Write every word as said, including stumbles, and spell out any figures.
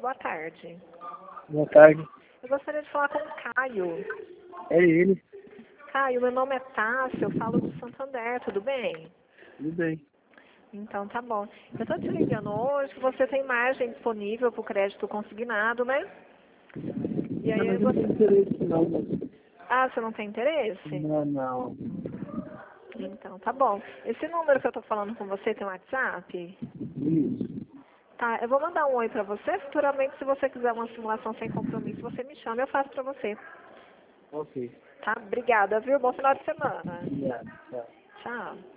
boa tarde. Boa tarde. Eu gostaria de falar com o Caio. É ele. Caio, meu nome é Tássia, eu falo do Santander, tudo bem? Tudo bem. Então tá bom. Eu estou te ligando hoje que você tem margem disponível para o crédito consignado, né? E aí Não, mas eu não você... tenho interesse não, moço. Ah, você não tem interesse? Não, não. Então tá bom. Esse número que eu estou falando com você tem WhatsApp? Isso. Tá, eu vou mandar um oi para você. Futuramente, se você quiser uma simulação sem compromisso, você me chama, eu faço para você. Ok. Tá? Obrigada, viu? Bom final de semana. Obrigado. Tchau. Tchau.